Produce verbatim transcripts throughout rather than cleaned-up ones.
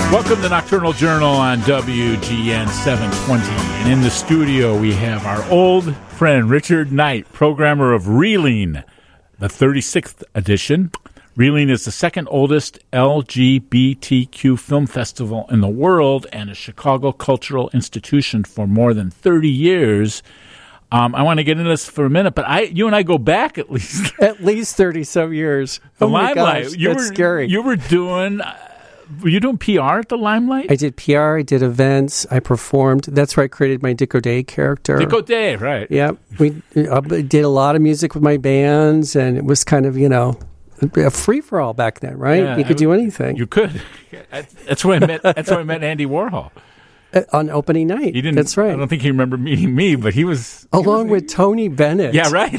Welcome to Nocturnal Journal on W G N seven twenty. And in the studio, we have our old friend, Richard Knight, programmer of Reeling, the thirty-sixth edition. Reeling is the second oldest L G B T Q film festival in the world and a Chicago cultural institution for more than thirty years. Um, I want to get into this for a minute, but I, you and I go back at least. At least thirty-some years. The oh my Limelight. gosh, you that's were, scary. You were doing... Uh, Were you doing P R at the Limelight? I did P R, I did events, I performed. That's where I created my Dick O'Day character. Dick O'Day, right. Yeah. We uh, did a lot of music with my bands, and it was kind of, you know, a free-for-all back then, right? Yeah, you could I, do anything. You could. That's where I met, that's where I met Andy Warhol. Uh, on opening night. He didn't, that's right. I don't think he remembered meeting me, but he was... Along he was, with Tony Bennett. Yeah, right.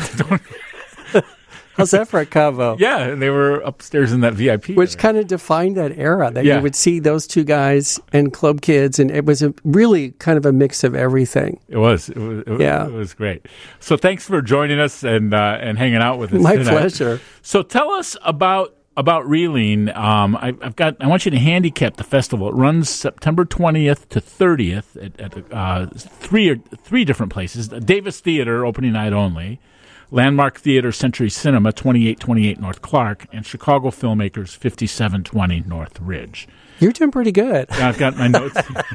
How's that for a combo? Yeah, and they were upstairs in that V I P. Which area. kind of defined that era, that yeah. you would see those two guys and club kids, and it was a really kind of a mix of everything. It was. It was, it, yeah. it was great. So thanks for joining us and uh, and hanging out with us My tonight. pleasure. So tell us about about Reeling. Um, I, I've got. I want you to handicap the festival. It runs September twentieth to thirtieth at, at uh, three three different places. Davis Theater opening night only. Landmark Theater Century Cinema, twenty-eight twenty-eight North Clark, and Chicago Filmmakers, fifty-seven twenty North Ridge. You're doing pretty good. Yeah, I've got my notes.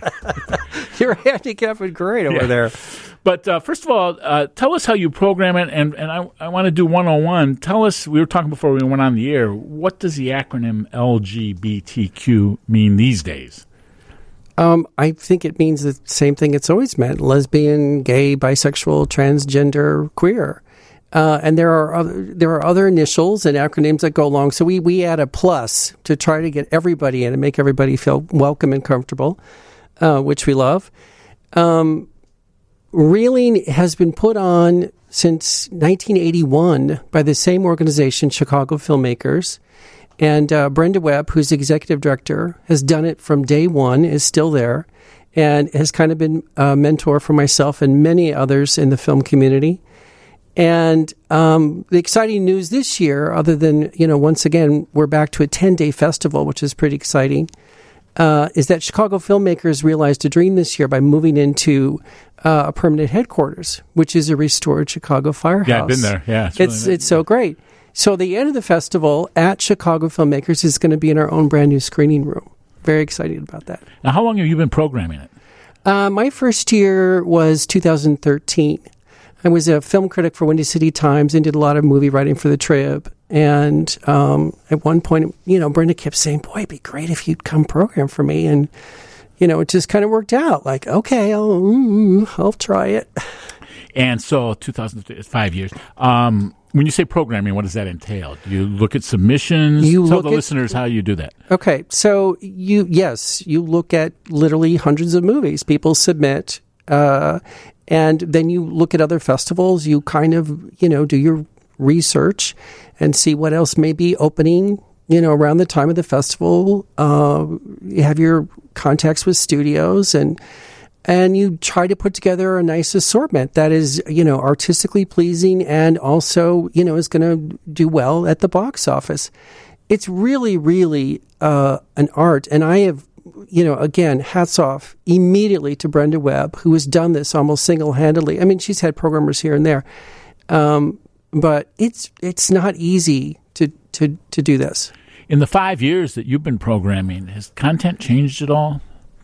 You're handicapping great over yeah. there. But uh, first of all, uh, tell us how you program it, and, and I, I want to do one oh one. Tell us, we were talking before we went on the air, what does the acronym L G B T Q mean these days? Um, I think it means the same thing it's always meant: lesbian, gay, bisexual, transgender, queer. Uh, and there are other, there are other initials and acronyms that go along. So we, we add a plus to try to get everybody in and make everybody feel welcome and comfortable, uh, which we love. Um, Reeling has been put on since nineteen eighty-one by the same organization, Chicago Filmmakers. And uh, Brenda Webb, who's the executive director, has done it from day one, is still there, and has kind of been a mentor for myself and many others in the film community. And um, the exciting news this year, other than, you know, once again, we're back to a ten-day festival, which is pretty exciting, uh, is that Chicago Filmmakers realized a dream this year by moving into uh, a permanent headquarters, which is a restored Chicago firehouse. Yeah, I've been there. Yeah, It's it's, really it's so great. So the end of the festival at Chicago Filmmakers is going to be in our own brand new screening room. Very excited about that. Now, how long have you been programming it? Uh, my first year was two thousand thirteen. I was a film critic for Windy City Times and did a lot of movie writing for the Trib. And um, at one point, you know, Brenda kept saying, boy, it'd be great if you'd come program for me. And, you know, it just kind of worked out. Like, okay, I'll, mm, I'll try it. And so two thousand, five years. Um, when you say programming, what does that entail? Do you look at submissions? You Tell look the at, listeners how you do that. Okay, so you, yes, you look at literally hundreds of movies. People submit, uh, and then you look at other festivals. You kind of, you know, do your research and see what else may be opening, you know, around the time of the festival. Uh, you have your contacts with studios, and and you try to put together a nice assortment that is, you know, artistically pleasing and also, you know, is going to do well at the box office. It's really, really uh, an art, and I have, you know, again, hats off immediately to Brenda Webb, who has done this almost single-handedly. I mean, she's had programmers here and there, um, but it's it's not easy to, to, to do this. In the five years that you've been programming, has content changed at all?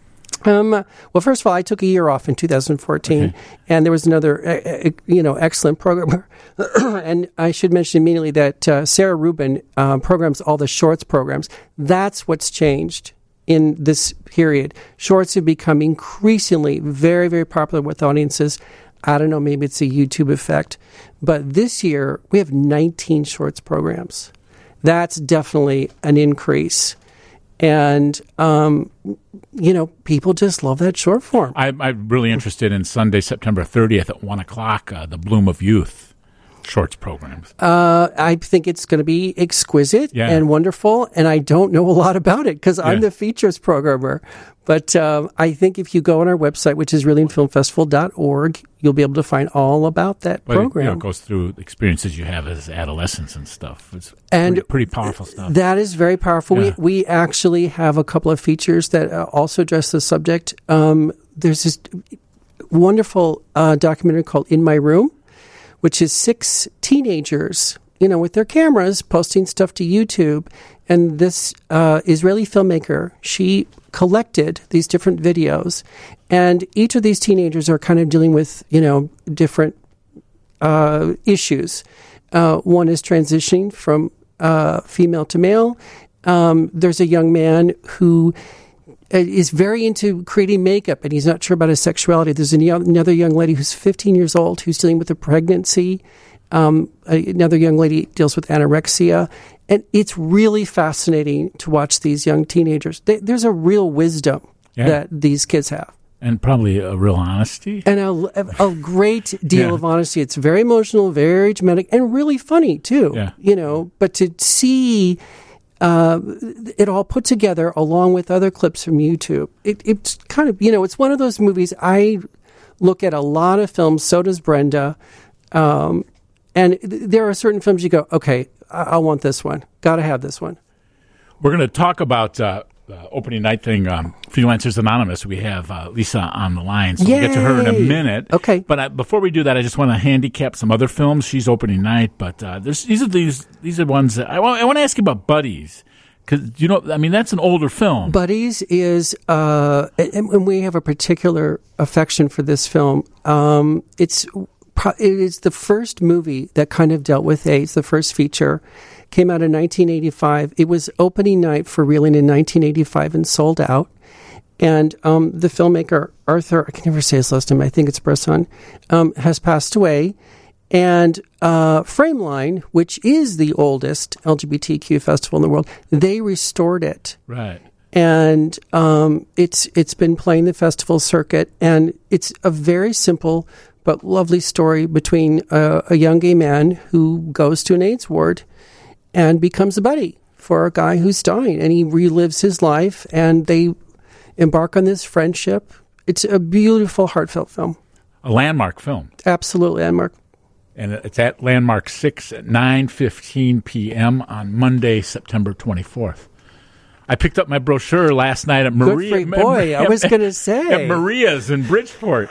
Um, well, first of all, I took a year off in two thousand fourteen, okay. And there was another, uh, you know, excellent programmer. And I should mention immediately that uh, Sarah Rubin uh, programs all the shorts programs. That's what's changed in this period. Shorts have become increasingly very, very popular with audiences. I don't know, maybe it's a YouTube effect. But this year, we have nineteen shorts programs. That's definitely an increase. And, um, you know, people just love that short form. I, I'm really interested in Sunday, September thirtieth at one o'clock, uh, The Bloom of Youth. shorts programs? Uh, I think it's going to be exquisite Yeah. and wonderful, and I don't know a lot about it because I'm Yeah. the features programmer. But um, I think if you go on our website, which is reeling film festival dot org, you'll be able to find all about that But it, program. you know, it goes through experiences you have as adolescents and stuff. It's And pretty, pretty powerful stuff. That is very powerful. Yeah. We we actually have a couple of features that uh, also address the subject. Um, there's this wonderful uh, documentary called In My Room, which is six teenagers, you know, with their cameras posting stuff to YouTube. And this uh, Israeli filmmaker, she collected these different videos, and each of these teenagers are kind of dealing with, you know, different uh, issues. Uh, one is transitioning from uh, female to male. Um, there's a young man who is very into creating makeup, and he's not sure about his sexuality. There's another young lady who's fifteen years old who's dealing with a pregnancy. Um, another young lady deals with anorexia. And it's really fascinating to watch these young teenagers. They, there's a real wisdom Yeah. that these kids have. And probably a real honesty. And a, a great deal Yeah. of honesty. It's very emotional, very dramatic, and really funny, too. Yeah. You know, but to see uh, it all put together along with other clips from YouTube, it, it's kind of, you know, it's one of those movies. I look at a lot of films, so does Brenda. Um, and th- there are certain films you go, okay, I, I want this one. Got to have this one. We're going to talk about uh, the opening night thing, um, Freelancers Anonymous. We have uh, Lisa on the line, so we'll get to her in a Yay! minute. Okay. But I, before we do that, I just want to handicap some other films. She's opening night, but uh, there's these are these these are ones that I want. I want to ask you about Buddies, because you know, I mean, that's an older film. Buddies is, uh, and, and we have a particular affection for this film. Um, it's pro- it is the first movie that kind of dealt with AIDS. The first feature came out in nineteen eighty-five. It was opening night for Reeling in nineteen eighty-five and sold out. And um, the filmmaker Arthur, I can never say his last name. I think it's Bresson, um, has passed away. And uh, Frameline, which is the oldest L G B T Q festival in the world, they restored it. Right. And um, it's it's been playing the festival circuit, and it's a very simple but lovely story between a, a young gay man who goes to an AIDS ward and becomes a buddy for a guy who's dying, and he relives his life, and they embark on this friendship. It's a beautiful, heartfelt film. A landmark film. Absolutely, landmark. And it's at Landmark six at nine fifteen p.m. on Monday, September twenty-fourth. I picked up my brochure last night at Maria. Good for you. Boy, I was going to say. At Maria's in Bridgeport.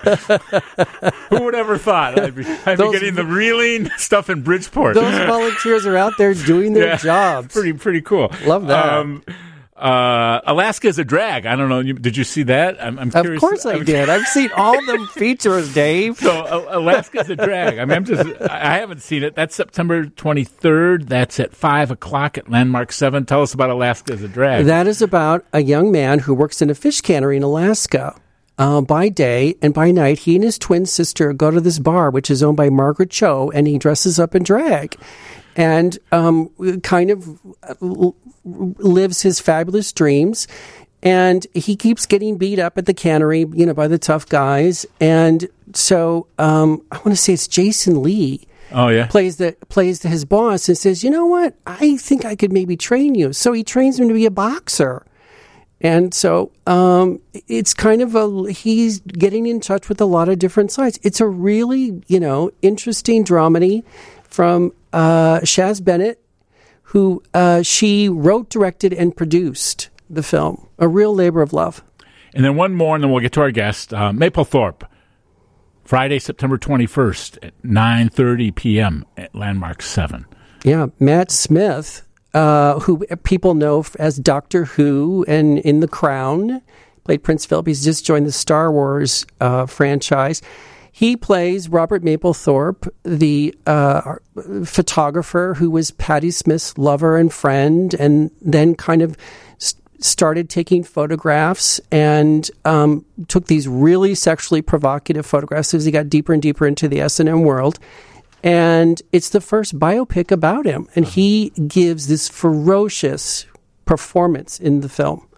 Who would ever thought I'd be, I'd Those- be getting the Reeling stuff in Bridgeport? Those volunteers are out there doing their Yeah. jobs. Pretty pretty cool. Love that. Um, uh, Alaska is a drag. I don't know. You, did you see that? I'm, I'm Of curious. course I I'm- did. I've seen all the features, Dave. So uh, Alaska's a drag. I mean, I'm just, I haven't seen it. That's September twenty-third. That's at five o'clock at Landmark seven. Tell us about Alaska's a drag. That is about a young man who works in a fish cannery in Alaska. Uh, by day and by night, he and his twin sister go to this bar, which is owned by Margaret Cho, and he dresses up in drag and um, kind of l- lives his fabulous dreams. And he keeps getting beat up at the cannery, you know, by the tough guys. And so um, I want to say it's Jason Lee. Oh, yeah. plays the plays his boss and says, you know what, I think I could maybe train you. So he trains him to be a boxer. And so um, it's kind of a, he's getting in touch with a lot of different sides. It's a really, you know, interesting dramedy from uh, Shaz Bennett, who uh, she wrote, directed, and produced the film. A real labor of love. And then one more, and then we'll get to our guest, uh, Mapplethorpe. Friday, September twenty-first at nine thirty p.m. at Landmark seven. Yeah, Matt Smith, uh, who people know as Doctor Who and in The Crown, played Prince Philip. He's just joined the Star Wars uh, franchise. He plays Robert Mapplethorpe, the uh, photographer who was Patti Smith's lover and friend, and then kind of st- started taking photographs and um, took these really sexually provocative photographs as he got deeper and deeper into the S and M world. And it's the first biopic about him. And he gives this ferocious performance in the film.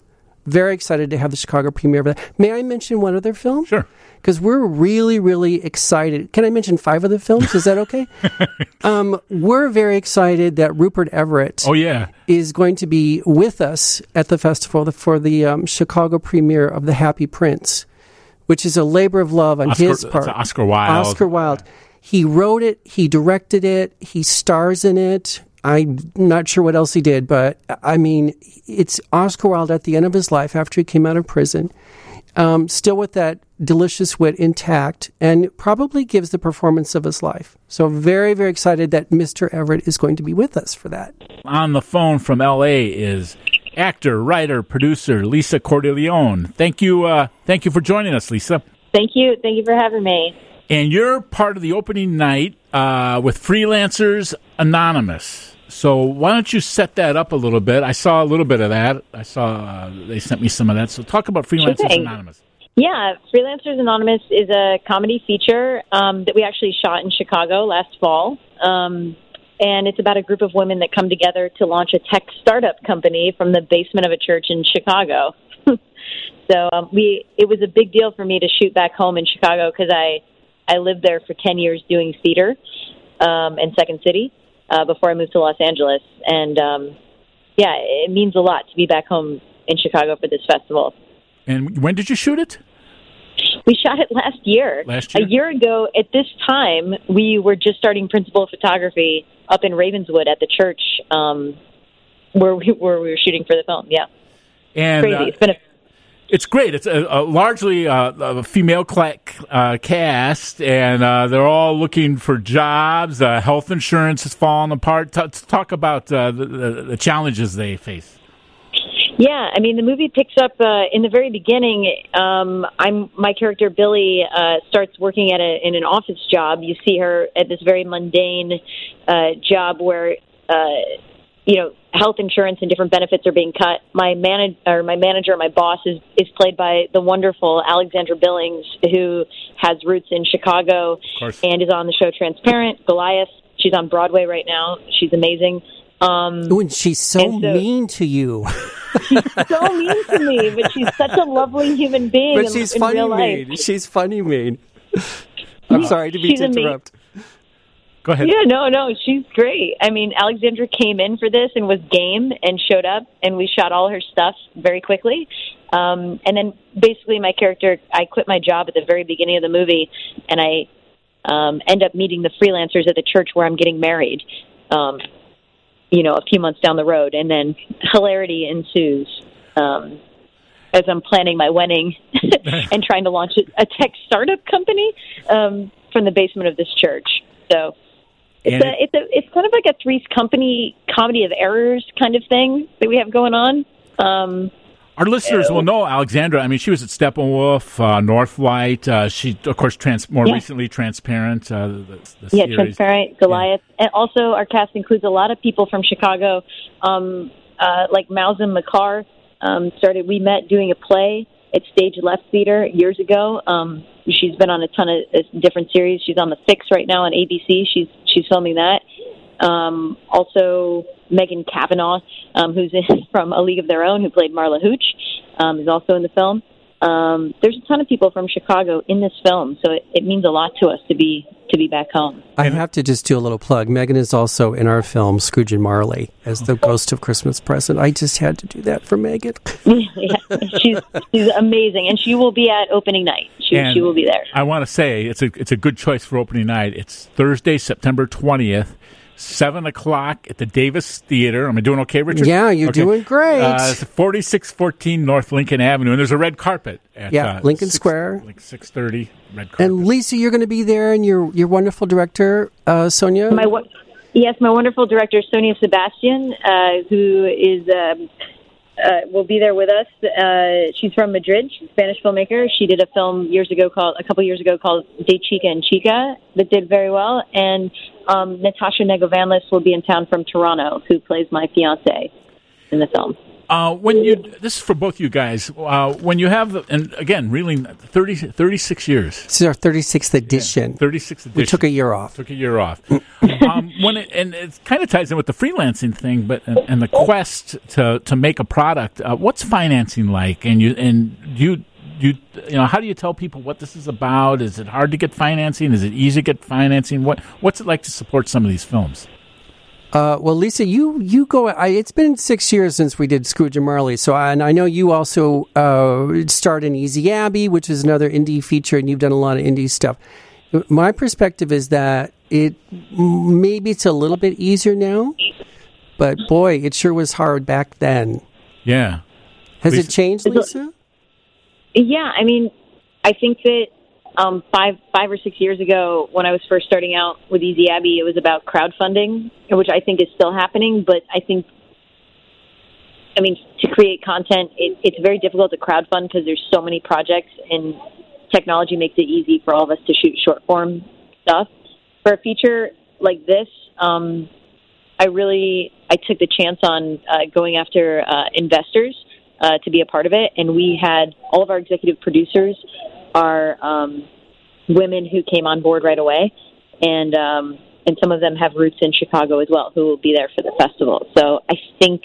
very excited to have the Chicago premiere of that. May I mention one other film? Sure. Because we're really, really excited. Can I mention five other films? Is that okay? um, we're very excited that Rupert Everett oh, yeah. is going to be with us at the festival for the um, Chicago premiere of The Happy Prince, which is a labor of love on Oscar, his part. Oscar Wilde. Oscar Wilde. He wrote it. He directed it. He stars in it. I'm not sure what else he did, but I mean, it's Oscar Wilde at the end of his life after he came out of prison, um, still with that delicious wit intact, and probably gives the performance of his life. So very, very excited that Mister Everett is going to be with us for that. On the phone from L A is actor, writer, producer Lisa Cordileone. Thank you, uh, thank you for joining us, Lisa. Thank you. Thank you for having me. And you're part of the opening night uh, with Freelancers Anonymous. So why don't you set that up a little bit? I saw a little bit of that. I saw uh, they sent me some of that. So talk about Freelancers Sure Anonymous. Yeah, Freelancers Anonymous is a comedy feature um, that we actually shot in Chicago last fall. Um, and it's about a group of women that come together to launch a tech startup company from the basement of a church in Chicago. so um, we it was a big deal for me to shoot back home in Chicago because I, I lived there for ten years doing theater um, in Second City. Uh, before I moved to Los Angeles. And, um, yeah, it means a lot to be back home in Chicago for this festival. And when did you shoot it? We shot it last year. Last year? A year ago, at this time, we were just starting principal photography up in Ravenswood at the church um, where, we, where we were shooting for the film, yeah. And, Crazy. uh, It's been a It's great. It's a, a largely uh, a female cla- uh, cast, and uh, they're all looking for jobs. Uh, health insurance is falling apart. T- talk about uh, the, the, the challenges they face. Yeah, I mean, the movie picks up uh, in the very beginning. Um, I'm my character Billy uh, starts working at a, in an office job. You see her at this very mundane uh, job where uh, you know health insurance and different benefits are being cut. My manage or my manager, my boss is is played by the wonderful Alexandra Billings, who has roots in Chicago and is on the show Transparent. Goliath. She's on Broadway right now. She's amazing. Um, Ooh, and she's so, and so mean to you. She's so mean to me, but she's such a lovely human being. But in, she's in funny real mean. life. She's funny mean. I'm sorry to be She's to ama- interrupt. Go ahead. Yeah, no, no, she's great. I mean, Alexandra came in for this and was game and showed up, and we shot all her stuff very quickly. Um, and then basically my character, I quit my job at the very beginning of the movie, and I um, end up meeting the freelancers at the church where I'm getting married, um, you know, a few months down the road. And then hilarity ensues um, as I'm planning my wedding and trying to launch a, a tech startup company um, from the basement of this church. So... It's And a, it's a, it's kind of like a Three's Company comedy of errors kind of thing that we have going on. Um, Our listeners will know Alexandra. I mean, she was at Steppenwolf, uh, Northlight. Uh, she, of course, trans- more yeah. recently Transparent. Uh, the, the yeah, series. Transparent, Goliath, yeah. And also our cast includes a lot of people from Chicago, um, uh, like Malzahn Makar. Um, started. We met doing a play at Stage Left Theater years ago. Um, she's been on a ton of uh, different series. She's on The Fix right now on A B C. She's she's filming that. Um, also, Megan Kavanaugh, um, who's in, from A League of Their Own, who played Marla Hooch, um, is also in the film. Um, there's a ton of people from Chicago in this film, so it, it means a lot to us to be to be back home. I have to just do a little plug. Megan is also in our film Scrooge and Marley as the Ghost of Christmas Present. I just had to do that for Megan. yeah, she's she's amazing, and she will be at opening night. She And she will be there. I want to say it's a it's a good choice for opening night. It's Thursday, September twentieth. Seven o'clock at the Davis Theater. Am I doing okay, Richard? Yeah, you're okay. doing great. Uh, it's forty-six fourteen North Lincoln Avenue, and there's a red carpet at Yeah, uh, Lincoln six, Square. like six thirty. Red carpet. And Lisa, you're going to be there, and your your wonderful director, uh, Sonia. My wo- yes, my wonderful director Sonia Sebastian, uh, who is um, uh, will be there with us. Uh, she's from Madrid. She's a Spanish filmmaker. She did a film years ago called a couple years ago called De Chica and Chica that did very well. And um, Natasha Negovanlis will be in town from Toronto, who plays my fiance in the film. Uh, when you, this is for both you guys. Uh, when you have, and again, really, thirty, thirty-six years. This is our thirty-sixth edition. Yeah, thirty-sixth edition. We took a year off. Took a year off. um, when it, and it kind of ties in with the freelancing thing, but and, and the quest to to make a product. Uh, what's financing like? And you and you you you know, how do you tell people what this is about? Is it hard to get financing? Is it easy to get financing? What what's it like to support some of these films? Uh, well, Lisa, you you go. I, it's been six years since we did Scrooge and Marley. So, I, and I know you also uh, starred in Easy Abby, which is another indie feature, and you've done a lot of indie stuff. My perspective is that it maybe it's a little bit easier now, but boy, it sure was hard back then. Yeah. Has Lisa? it changed, Lisa? Yeah, I mean, I think that um, five five or six years ago, when I was first starting out with Easy Abby, it was about crowdfunding, which I think is still happening. But I think, I mean, to create content, it, it's very difficult to crowdfund because there's so many projects, and technology makes it easy for all of us to shoot short form stuff. For a feature like this, um, I really I took the chance on uh, going after uh, investors uh, to be a part of it, and we had all of our executive producers are um, women who came on board right away, and um, and some of them have roots in Chicago as well, who will be there for the festival. So I think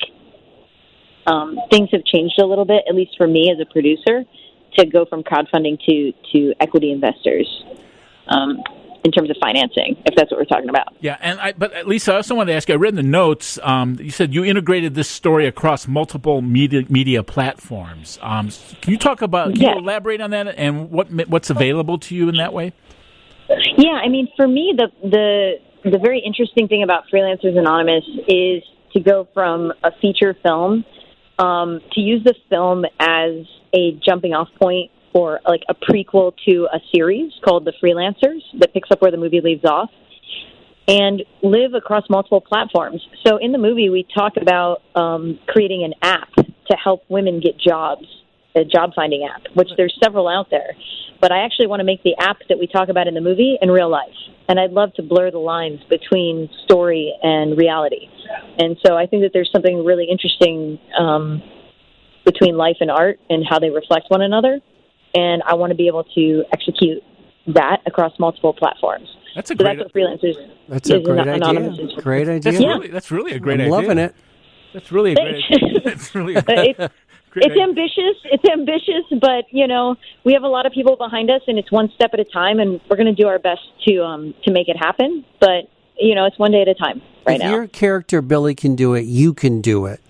um, things have changed a little bit, at least for me as a producer, to go from crowdfunding to to equity investors. Um, in terms of financing, if that's what we're talking about. Yeah, and I, but Lisa, I also wanted to ask you, I read in the notes, um, you said you integrated this story across multiple media, media platforms. Um, can you talk about, can yes. you elaborate on that and what what's available to you in that way? Yeah, I mean, for me, the the the very interesting thing about Freelancers Anonymous is to go from a feature film um, to use the film as a jumping off point for like a prequel to a series called The Freelancers that picks up where the movie leaves off, and live across multiple platforms. So in the movie, we talk about um, creating an app to help women get jobs, a job finding app, which there's several out there. But I actually want to make the app that we talk about in the movie in real life. And I'd love to blur the lines between story and reality. And so I think that there's something really interesting um, between life and art and how they reflect one another. And I want to be able to execute that across multiple platforms. That's a so great. That's what Freelancers That's a is great Anonymous idea. is. Great idea. That's, really, that's really a great I'm idea. loving it. That's really a great idea. That's really a great, it's, great it's idea. ambitious. It's ambitious, but you know we have a lot of people behind us, and it's one step at a time. And we're going to do our best to um, to make it happen. But you know, it's one day at a time. Right if now. your character Billy can do it, you can do it.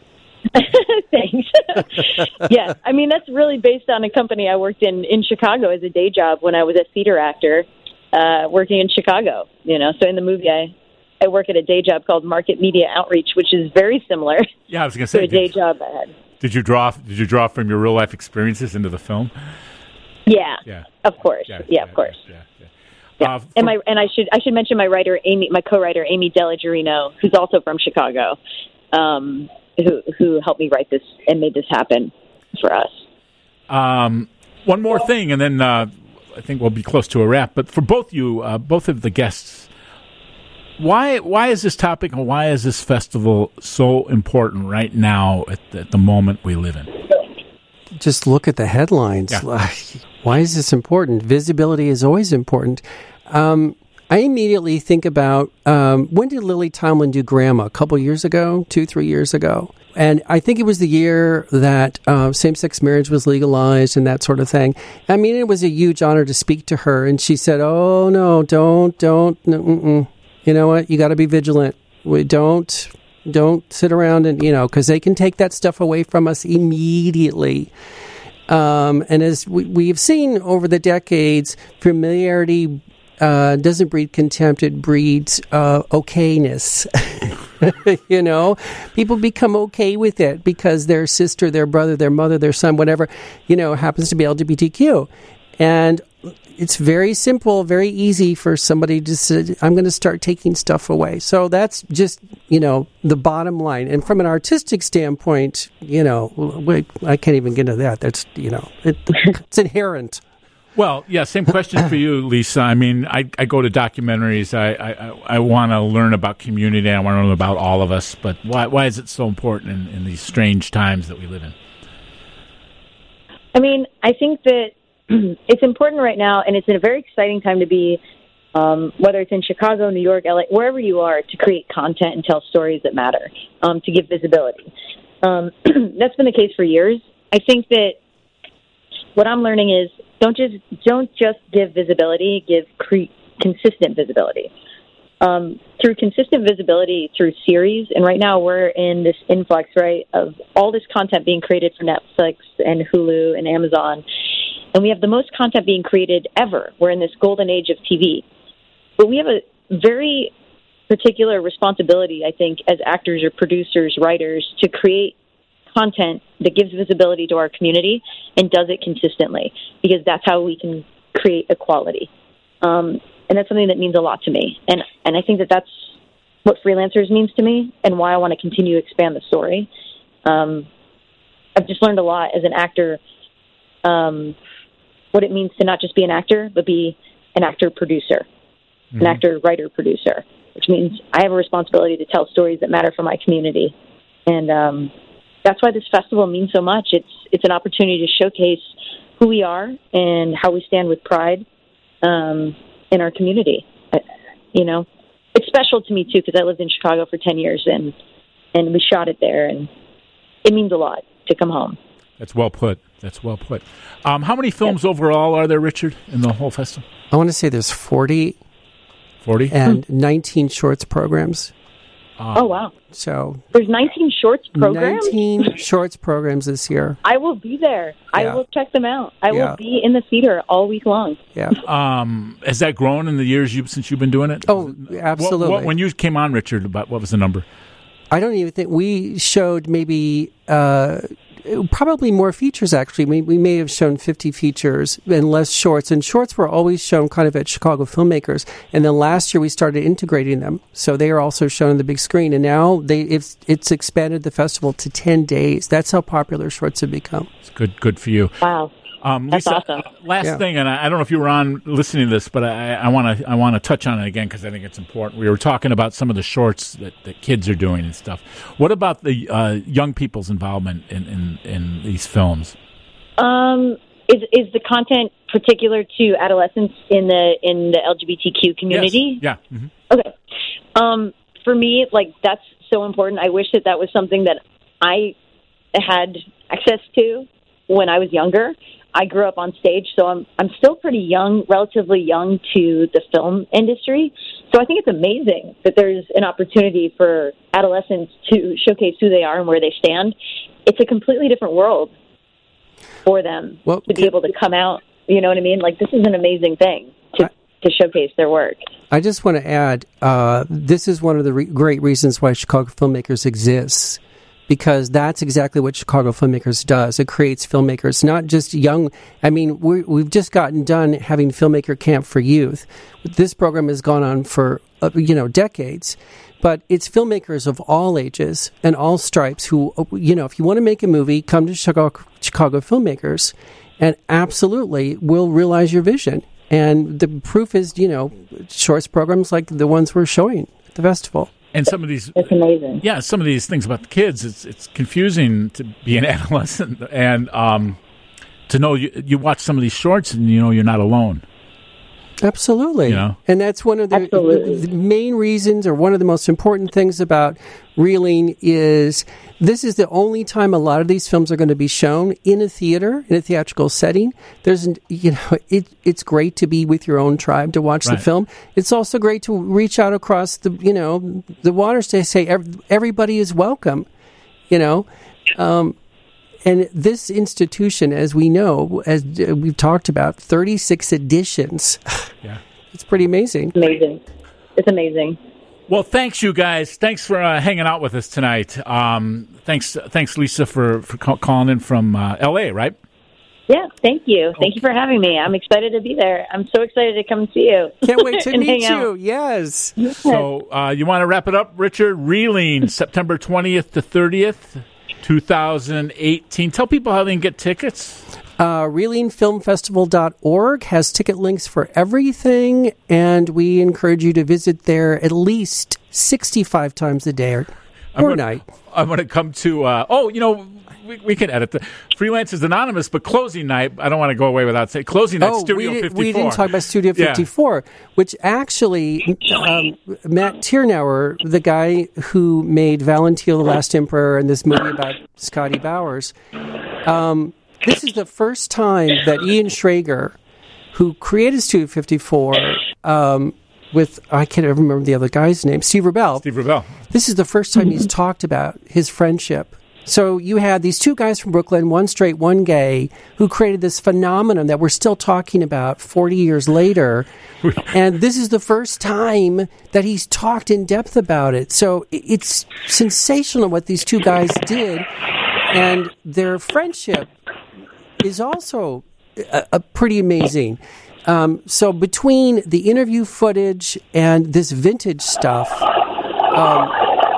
Thanks. Yeah, I mean, that's really based on a company I worked in in Chicago as a day job when I was a theater actor uh, working in Chicago. You know, so in the movie, I, I work at a day job called Market Media Outreach, which is very similar Yeah, I was going to to say. a day Did, job I had. did you draw? Did you draw from your real life experiences into the film? Yeah, Yeah. of course. Yeah, Yeah, of course. Yeah, yeah. Yeah. Uh, and for- my and I should I should mention my writer Amy, my co-writer Amy Delagerino, who's also from Chicago, um, who who helped me write this and made this happen for us. Um, one more thing, and then uh, I think we'll be close to a wrap. But for both you, uh, both of the guests, why why is this topic and why is this festival so important right now at the, at the moment we live in? Just look at the headlines. Yeah. Why is this important? Visibility is always important. Um, I immediately think about, um, when did Lily Tomlin do Grandma? A couple years ago? Two, three years ago? And I think it was the year that uh, same-sex marriage was legalized and that sort of thing. I mean, it was a huge honor to speak to her. And she said, oh, no, don't, don't, no, mm-mm. You know what? You got to be vigilant. We don't... Don't sit around and, you know, because they can take that stuff away from us immediately. Um, and as we, we've seen over the decades, familiarity uh, doesn't breed contempt, it breeds uh, okayness. You know, people become okay with it because their sister, their brother, their mother, their son, whatever, you know, happens to be L G B T Q. And it's very simple, very easy for somebody to say, I'm going to start taking stuff away. So that's just, you know, the bottom line. And from an artistic standpoint, you know, wait, I can't even get into that. That's, you know, it, it's inherent. Well, yeah, same question for you, Lisa. I mean, I, I go to documentaries. I, I, I want to learn about community. I want to learn about all of us. But why why is it so important in, in these strange times that we live in? I mean, I think that it's important right now, and it's a very exciting time to be, um, whether it's in Chicago, New York, L A, wherever you are, to create content and tell stories that matter, um, to give visibility. Um, that's been the case for years. I think that what I'm learning is don't just don't just give visibility, give cre- consistent visibility. Um, through consistent visibility through series, and right now we're in this influx, right, of all this content being created for Netflix and Hulu and Amazon, and we have the most content being created ever. We're in this golden age of T V. But we have a very particular responsibility, I think, as actors or producers, writers, to create content that gives visibility to our community and does it consistently, because that's how we can create equality. Um, and that's something that means a lot to me. And and I think that that's what Freelancers means to me and why I want to continue to expand the story. Um, I've just learned a lot as an actor, um, what it means to not just be an actor, but be an actor-producer, mm-hmm. an actor-writer-producer, which means I have a responsibility to tell stories that matter for my community. And um, that's why this festival means so much. It's it's an opportunity to showcase who we are and how we stand with pride um, in our community. I, you know, it's special to me, too, because I lived in Chicago for ten years, and, and we shot it there, and it means a lot to come home. That's well put. That's well put. Um, how many films yep. overall are there, Richard, in the whole festival? I want to say there's forty. forty? And hmm. nineteen shorts programs. Um, oh, wow. So there's nineteen shorts programs? nineteen shorts programs this year. I will be there. Yeah. I will check them out. I yeah. will be in the theater all week long. Yeah. Um, has that grown in the years you since you've been doing it? Oh, absolutely. What, what, when you came on, Richard, about what was the number? I don't even think we showed maybe uh, probably more features, actually. We, we may have shown fifty features and less shorts. And shorts were always shown kind of at Chicago Filmmakers. And then last year we started integrating them. So they are also shown on the big screen. And now they it's, it's expanded the festival to ten days. That's how popular shorts have become. It's good, good for you. Wow. Um, That's Lisa, awesome. Last yeah. thing, and I, I don't know if you were on listening to this, but I want to I want to touch on it again because I think it's important. We were talking about some of the shorts that, that kids are doing and stuff. What about the uh, young people's involvement in, in, in these films? Um, is is the content particular to adolescents in the in the L G B T Q community? Yes. Yeah. Mm-hmm. Okay. Um, for me, like that's so important. I wish that that was something that I had access to when I was younger. I grew up on stage, so I'm I'm still pretty young, relatively young to the film industry. So I think it's amazing that there's an opportunity for adolescents to showcase who they are and where they stand. It's a completely different world for them well, to be able to come out. You know what I mean? Like, this is an amazing thing to, I, to showcase their work. I just want to add, uh, this is one of the re- great reasons why Chicago Filmmakers exists. Because that's exactly what Chicago Filmmakers does. It creates filmmakers, not just young. I mean, we're, we've just gotten done having filmmaker camp for youth. This program has gone on for, uh, you know, decades. But it's filmmakers of all ages and all stripes who, you know, if you want to make a movie, come to Chicago, Chicago Filmmakers and absolutely will realize your vision. And the proof is, you know, shorts programs like the ones we're showing at the festival. And some of these, it's amazing. Yeah, some of these things about the kids, it's it's confusing to be an adolescent and um, to know you, you watch some of these shorts and you know you're not alone. Absolutely. You know? And that's one of the, the, the main reasons, or one of the most important things about Reeling is this is the only time a lot of these films are going to be shown in a theater, in a theatrical setting. There's, you know, it, it's great to be with your own tribe to watch right. the film. It's also great to reach out across the, you know, the waters to say everybody is welcome, you know. Um, And this institution, as we know, as we've talked about, thirty-six editions. Yeah. It's pretty amazing. Amazing. It's amazing. Well, thanks, you guys. Thanks for uh, hanging out with us tonight. Um, thanks, thanks, Lisa, for, for call, calling in from uh, L A, right? Yeah, thank you. Okay. Thank you for having me. I'm excited to be there. I'm so excited to come see you. Can't wait to meet you. Out. Yes. So uh, you want to wrap it up, Richard? Reeling, September twentieth to thirtieth. two thousand eighteen. Tell people how they can get tickets. Uh, Reeling Film Festival dot org has ticket links for everything, and we encourage you to visit there at least sixty-five times a day or, or gonna, night. I'm going to come to, uh, oh, you know, we, we can edit the Freelancers Anonymous, but closing night, I don't want to go away without saying, closing night, oh, Studio we did, fifty-four. We didn't talk about Studio fifty-four, yeah. which actually, um, Matt Tiernauer, the guy who made Valentino the Last Emperor and this movie about Scotty Bowers, um, this is the first time that Ian Schrager, who created Studio fifty-four, um, with, I can't even remember the other guy's name, Steve Rebell. Steve Rebell. This is the first time he's talked about his friendship. So you had these two guys from Brooklyn, one straight, one gay, who created this phenomenon that we're still talking about forty years later. And this is the first time that he's talked in depth about it. So it's sensational what these two guys did. And their friendship is also a, a pretty amazing. Um, so between the interview footage and this vintage stuff, um,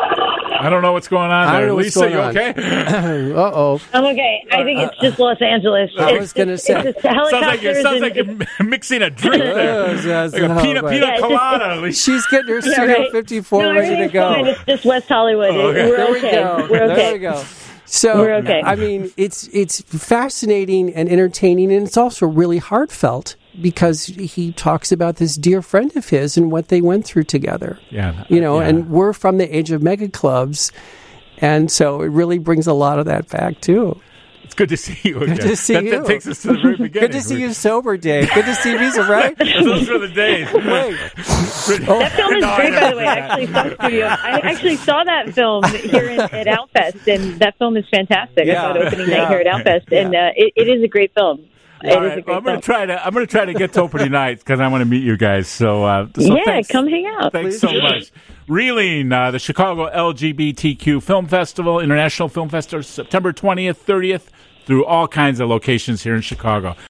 I don't know what's going on I there. don't know what's Lisa, going you on. okay? Uh-oh. I'm okay. I think it's just Los Angeles. I it's was going to just, say. It's just Sounds like you're, helicopters sounds and- like you're mixing a drink there. Yes, Like a oh, pina, right. pina Yeah, it's colada. Lisa. She's getting her Yeah, Studio right. fifty-four No, ready to everything's go. fine. It's just West Hollywood. Oh, okay. We're There we okay. go. We're okay. There we go. So, We're okay. I mean, it's it's fascinating and entertaining, and it's also really heartfelt because he talks about this dear friend of his and what they went through together. Yeah. You know, yeah. and we're from the age of mega clubs, and so it really brings a lot of that back, too. It's good to see you again. Good to see that, you. That takes us to the very beginning. Good to see you sober, Dave. Good to see you, right? Those were the days. Wait. That film is No, I great, by never the way. did I that. actually saw studio. I actually saw that film here in, at Outfest, and that film is fantastic. Yeah. I saw it opening Yeah. night here at Outfest, and uh, it, it is a great film. It All is right, a great well, I'm going film. to try to. I'm going to try to get to opening night because I want to meet you guys. So, uh, so yeah, thanks, come hang out. Thanks so much. Reeling, uh, the Chicago L G B T Q Film Festival, International Film Festival, September twentieth, thirtieth, through all kinds of locations here in Chicago.